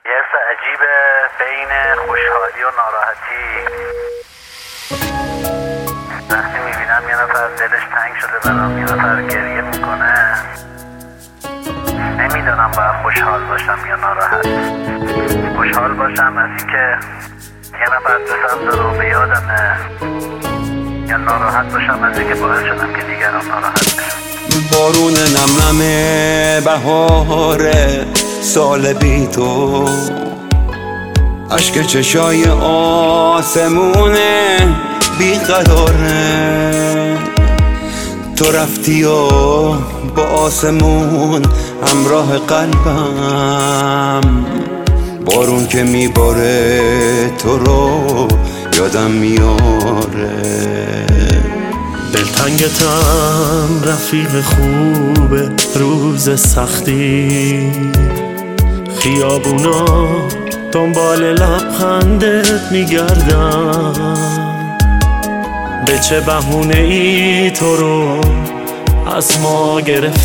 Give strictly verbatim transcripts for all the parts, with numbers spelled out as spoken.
یه حس عجیبه بین خوشحالی و ناراحتی. وقتی میبینم یه نفر دلش تنگ شده برام، یه نفر گریه میکنه، نمیدونم باید خوشحال باشم یا ناراحت. خوشحال باشم از این که یه نفر دوستم داره و به یادمه، یا ناراحت باشم از این که باعث شدم که دیگران ناراحت بشم. بارون نم نم بهاره سال بی تو، عشق چشای آسمونه بی قراره. تو رفتی و با آسمون همراه قلبم، بارون که میباره تو رو یادم میاره. دلتنگتم رفیق خوبه روز سختی، خیابونا دنبال لبخندت میگردم. به چه بهونه ای تو رو از ما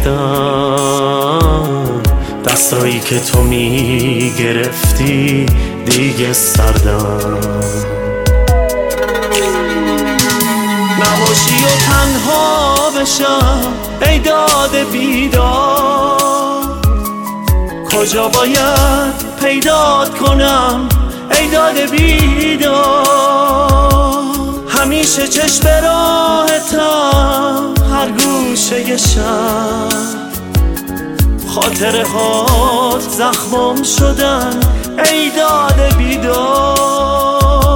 گرفتم، دستایی که تو میگرفتی دیگه سردم. نباشی و تنها بشم ای داد بیداد، کجا باید پیدات کنم ای داد بیداد. همیشه چشم راحتم هر گوشه شب، خاطره هات زخمم شدن ای داد بیداد.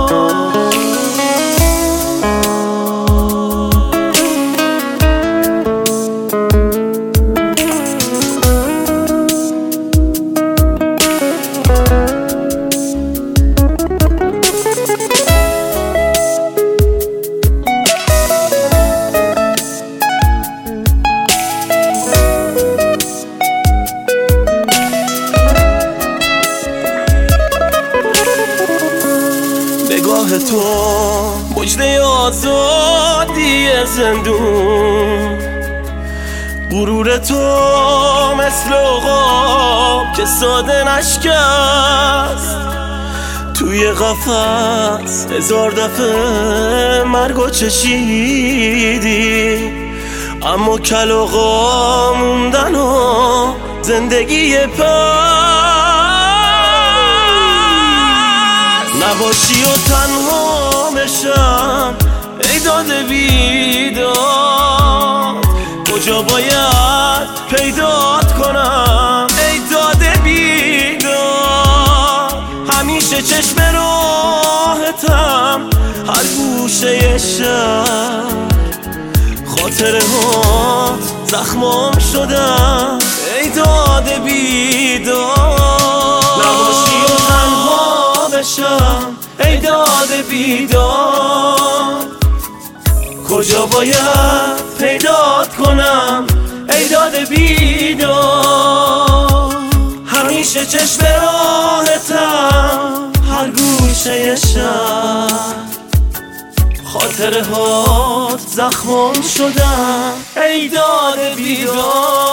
نگاه تو مجده آزادی زندون، غرور تو مثل عقاب که ساده نشکست. توی قفس هزار دفعه مرگو چشیدی، اما کلاغا موندن و زندگی پس. نباشی و تنها بشم ای داد بیداد، کجا باید پیدات کنم ای داد بیداد. همیشه چشم راحتم هر گوشه شب، خاطره ها زخمم شدن ای داد بیداد. نباشی و تنها بشم ای داد بیداد، کجا باید پیدات کنم ای داد بیداد. همیشه چشم راحتم هر گوشه شب، خاطره هات زخمم شدن ای داد بیداد.